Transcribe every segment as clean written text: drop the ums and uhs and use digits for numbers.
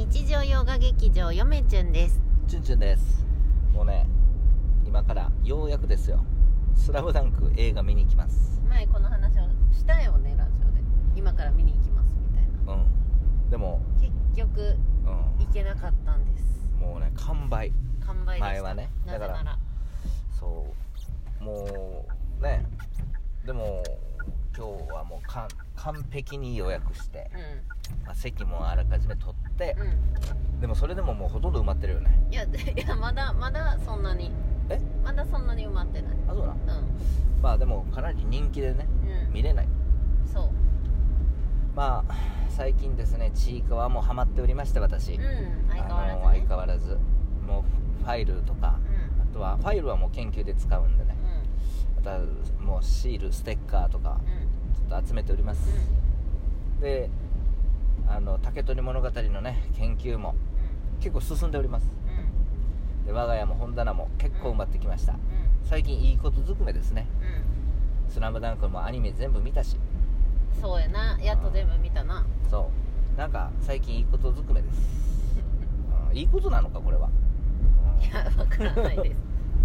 日常洋画劇場よめちゅんです。 チュンチュンです。もうね、今からようやくですよ、スラムダンク映画見に行きます。 前この話をしたよね、ラジオで。今から見に行きますみたいな。 でも結局、行けなかったんです。 もうね、完売でした前はね。 だからそうもうね、でも今日はもう完璧に予約して、席もあらかじめ取って、でもそれでももうほとんど埋まってるよね。 いやまだそんなにまだそんなに埋まってない。 あ、そうな。まあでもかなり人気でね、見れない。 そう。 まあ最近ですね、ちいかわもハマっておりまして、私、相変わらずもうファイルとか、あとはファイルはもう研究で使うんでね、あとはもうシール、ステッカーとかちょっと集めております。で、竹取物語のね研究も結構進んでおります。で、我が家も本棚も結構埋まってきました。最近いいことずくめですね。スラムダンクもアニメ全部見たし。 そうやな、やっと全部見たな。 そうなんか最近いいことずくめですいいことなのかこれは。 いや、わからないです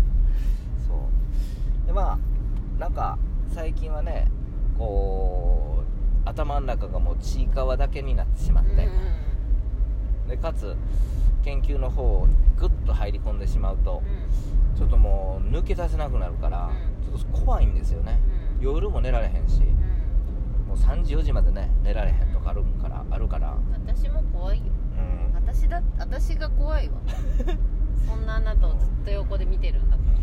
そうで、まあなんか最近はね、こう頭の中がもうちいかわだけになってしまって、でかつ研究の方をグッと入り込んでしまうと、ちょっともう抜け出せなくなるから、ちょっと怖いんですよね。夜も寝られへんし、もう3時4時までね寝られへんとかあるから。 私も怖いよ。私が怖いわそんなあなたをずっと横で見てるんだから。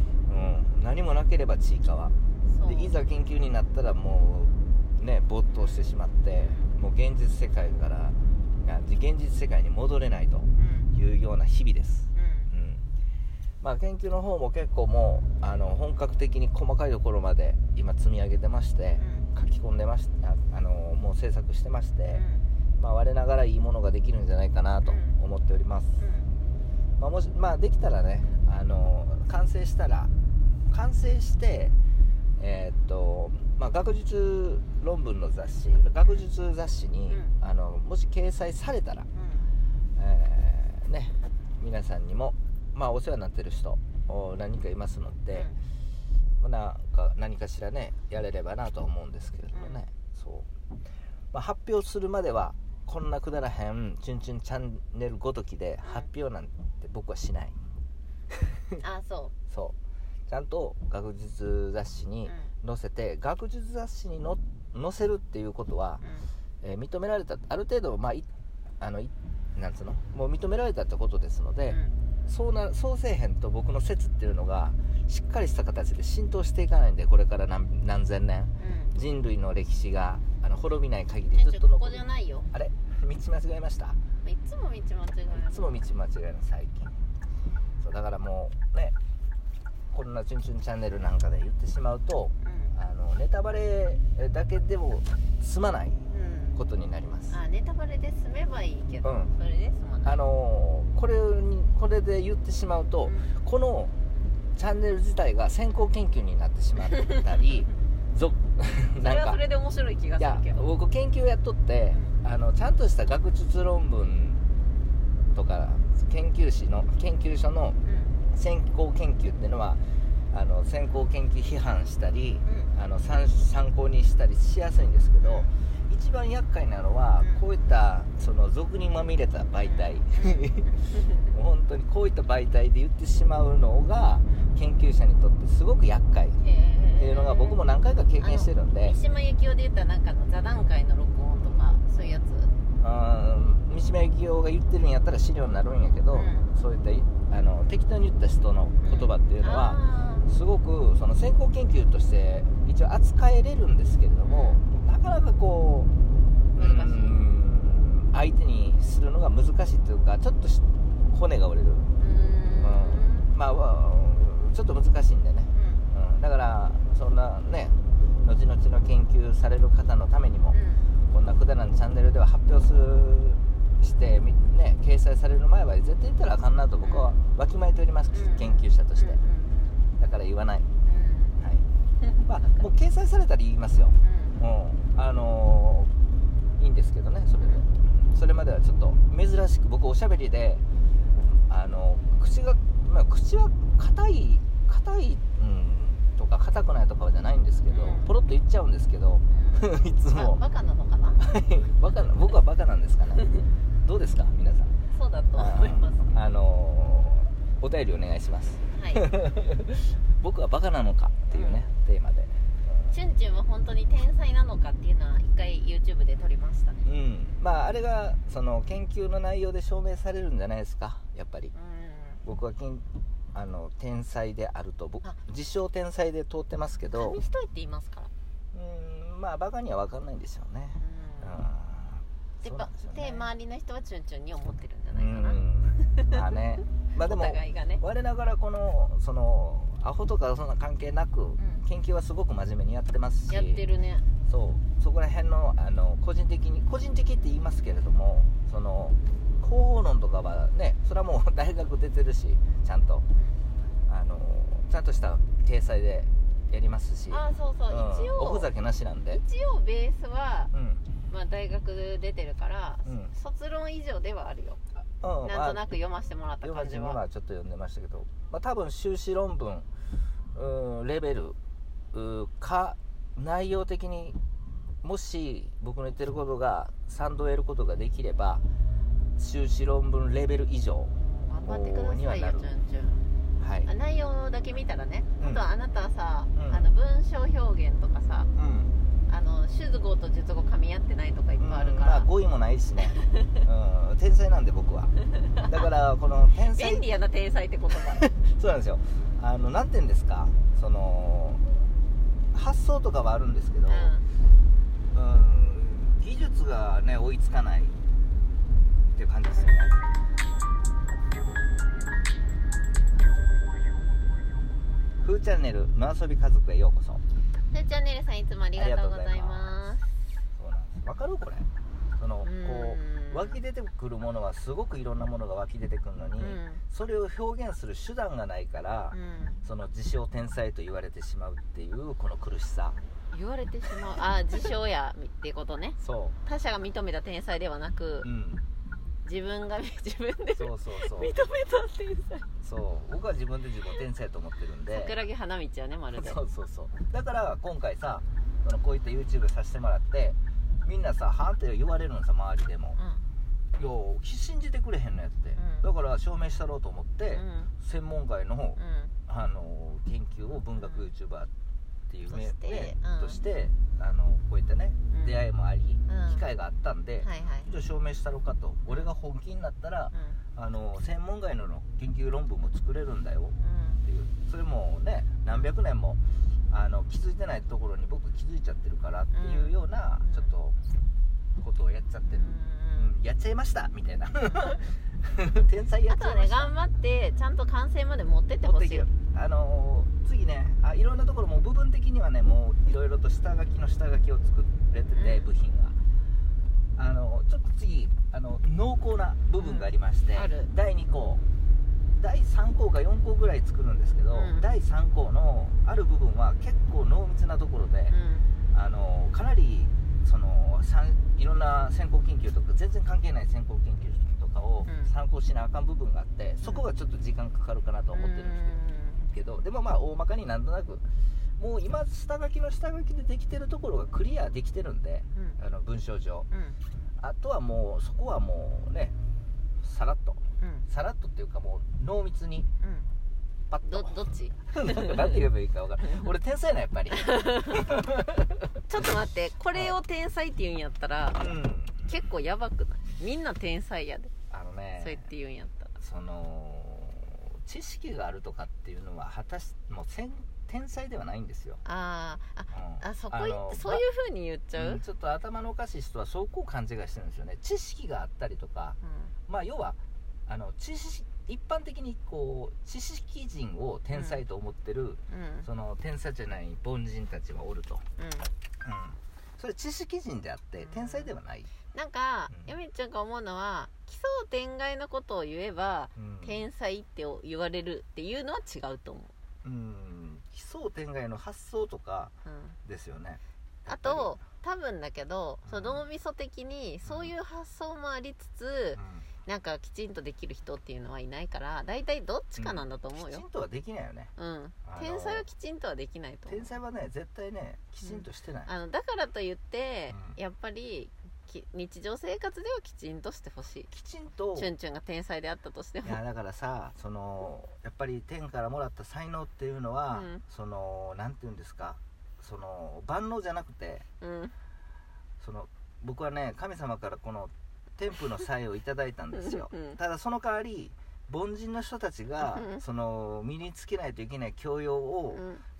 何もなければちいかわで、いざ研究になったらもうね没頭してしまって、もう現実世界に戻れないというような日々です。まあ研究の方も結構もう本格的に細かいところまで今積み上げてまして、書き込んでまして、もう制作してまして、まあ我ながらいいものができるんじゃないかなと思っております。もしできたらね、完成して学術論文の学術雑誌に、もし掲載されたら、ね、皆さんにも、お世話になってる人何人かいますので、何かしらねやれればなと思うんですけれどもね。発表するまではこんなくだらへんチュンチュンチャンネルごときで発表なんて僕はしないそうちゃんと学術雑誌に載せて、学術雑誌に載せるっていうことは、認められた、ある程度なんつうの、もう認められたってことですので、そうせえへんと僕の説っていうのがしっかりした形で浸透していかないんで、これから何千年、人類の歴史が滅びない限りずっとここじゃないよ。 あれ、道間違えました。 いつも道間違える最近。そうだからもうね、こんなチュンチュンチャンネルなんかで言ってしまうと、ネタバレだけでも済まないことになります。 ネタバレで済めばいいけど、それで済まない。 これで言ってしまうと、このチャンネル自体が先行研究になってしまったりそれはそれで面白い気がするけど、 僕研究やっとって、ちゃんとした学術論文とか研究所の先行研究っていうのは先行研究批判したり、参考にしたりしやすいんですけど、一番厄介なのはこういったその俗にまみれた媒体本当にこういった媒体で言ってしまうのが研究者にとってすごく厄介っていうのが僕も何回か経験してるんで。 三島由紀夫で言ったらなんか座談会の録音とかそういうやつ、 三島由紀夫が言ってるんやったら資料になるんやけど、そういった適当に言った人の言葉っていうのは、すごくその先行研究として一応扱えれるんですけれども、なかなかこう相手にするのが難しいというか、ちょっと骨が折れる、ちょっと難しいんでね、だからそんなね、後々の研究される方のためにも、こんなくだらんチャンネルでは発表してね、掲載される前は絶対言ったらあかんなと僕はわきまえております、研究者として。だから言わない、もう掲載されたら言いますよ。いいんですけどね、それまではちょっと珍しく僕おしゃべりで口は硬い、とか硬くないとかじゃないんですけど、ポロッと言っちゃうんですけど、いつもバカなのかな僕はバカなんですかねどうですか皆さん。 そうだと思います。 お便りお願いします、 はい僕はバカなのかっていうね、テーマで、 チュンチュンは本当に天才なのかっていうのは一回 YouTube で撮りましたね。 まああれがその研究の内容で証明されるんじゃないですか、やっぱり。僕は天才であると、自称天才で通ってますけど、 紙一重って言いますから。 まあバカには分かんないんですよね。 で周りの人はチュンチュンに思ってるんじゃないかな。 まあね、まあでもお互いがね、 我ながらそのアホとかそんな関係なく、研究はすごく真面目にやってますし、 やってるね。 そこら辺の個人的って言いますけれども、その広報論とかはね、それはもう大学出てるし、ちゃんとした体裁でやりますし、 そうそう、一応おふざけなしなんで、 一応ベースは、まあ、大学出てるから、卒論以上ではあるよ。なんとなく読ませてもらった感じは、 ちょっと読んでましたけど、多分修士論文レベルか、内容的にもし僕の言ってることが賛同を得ることができれば、修士論文レベル以上頑張ってくださいよ、チュンチュン。 はい、 内容だけ見たらね、あとはあなたはさ、文章表現とかさ、主語と述語噛み合ってないとかいっぱいあるから、 語彙もないしね、天才なんで僕は。だからこの天才、 便利やな天才って言葉そうなんですよ。なんて言うんですか、その発想とかはあるんですけど、技術がね追いつかないっていう感じですよね。ふーチャンネルの遊び家族へようこそ。 ふーチャンネルさんいつもありがとうございます。 そうなんです。わかるこれ。こう湧き出てくるものはすごくいろんなものが湧き出てくるのに、それを表現する手段がないから、その自称天才と言われてしまうっていうこの苦しさ。 言われてしまう、自称やっていうことね。他者が認めた天才ではなく、自分で認めた天才。 僕は自分で自己天才と思ってるんで、 桜木花道はね、まるで。 だから今回さ、こういった YouTube させてもらって、みんなさ、はんって言われるのさ、周りでも。信じてくれへんのやって、だから証明したろうと思って、専門外の、研究を文学 YouTuber っていう名として、こういったね、出会いもあり、機会があったんで、じゃあ証明したろうかと。俺が本気になったら、専門外の研究論文も作れるんだよっていう、それもね、何百年も気づいてないところに僕気づいちゃってるからっていうような、ちょっとことをやっちゃってる、やっちゃいましたみたいな天才やっちゃいました。 あとね、頑張ってちゃんと完成まで持ってってほしい。 次ね、いろんなところも部分的にはね、もういろいろと下書きを作れてて、部品がちょっと次濃厚な部分がありまして、第2項第3項か4項ぐらい作るんですけど、第3項のある部分は結構濃密なところで、かなりいろんな先行研究とか全然関係ない先行研究とかを参考しなあかん部分があって、そこがちょっと時間かかるかなと思ってるんですけど、でもまあ大まかになんとなくもう今下書きでできてるところがクリアできてるんで、文章上、あとはもうそこはもうね、さらっとっていうか、もう濃密に、パッとどっちなんて言えばいいか分からない。俺天才な、やっぱりちょっと待って、これを天才って言うんやったら、結構やばくない？みんな天才やで。そうやって言うんやったら、 知識があるとかっていうのはもう天才ではないんですよ。 そういう風に言っちゃう、 ちょっと頭のおかしい人はそうこう勘違いしてるんですよね。知識があったりとか、まあ要は一般的にこう知識人を天才と思ってる、その天才じゃない凡人たちはおると、それ知識人であって天才ではない。 なんかやみちゃんが思うのは、奇想天外のことを言えば、天才って言われるっていうのは違うと思う。 奇想天外の発想とかですよね。 あと多分だけど、脳みそ的にそういう発想もありつつ、 なんかきちんとできる人っていうのはいないから、だいたいどっちかなんだと思うよ、 きちんとはできないよね。 天才はきちんとはできないと思う。 天才はね絶対ねきちんとしてない、 だからといって、やっぱり日常生活ではきちんとしてほしい。 きちんとチュンチュンが天才であったとしても。 いやだからさ、やっぱり天からもらった才能っていうのは、なんていうんですか、万能じゃなくて、僕はね神様からこの天賦の才をいただいたんですよ、ただその代わり凡人の人たちが、身につけないといけない教養を、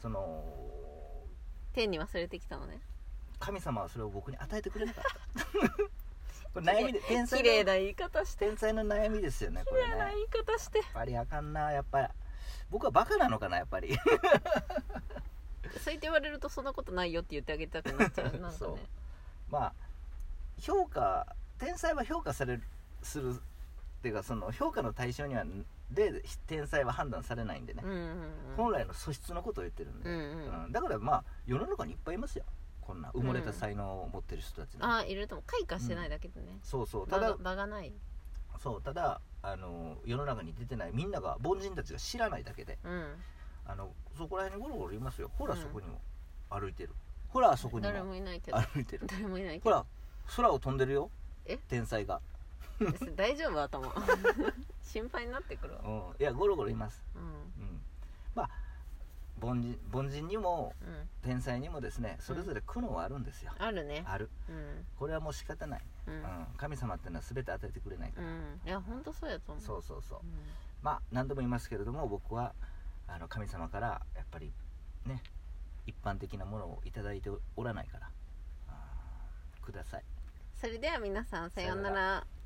天に忘れてきたのね。 神様はそれを僕に与えてくれなかったこれ悩みで、 綺麗な言い方して、 天才の悩みですよね、 これね。綺麗な言い方して、 やっぱりあかんな、やっぱり僕はバカなのかな、やっぱりそう言って言われるとそんなことないよって言ってあげたくなっちゃうなんかね。 そう、まあ天才は評価するっていうか、評価の対象にはで天才は判断されないんでね、本来の素質のことを言ってるんで、だからまあ世の中にいっぱいいますよ、こんな埋もれた才能を持ってる人たち、 いるとも開花してないだけでね、 そうそう、ただ場がない、 そうただ世の中に出てないみんなが、凡人たちが知らないだけで、そこら辺にゴロゴロいますよ。ほらそこにも歩いてる、ほらあそこにも誰もいないけど、 歩いてる、 誰もいないけど、 ほら空を飛んでるよ、天才が大丈夫頭心配になってくるわ、 いやゴロゴロいます、まあ凡人にも、天才にもですね、それぞれ苦悩はあるんですよ、 あるね、 ある、これはもう仕方ない、神様っていうのは全て与えてくれないから、 いや本当そうやと思う。 そうそうそう、まあ何度も言いますけれども、僕は神様からやっぱりね、一般的なものをいただいておらないから、ください。 それでは皆さんさようなら。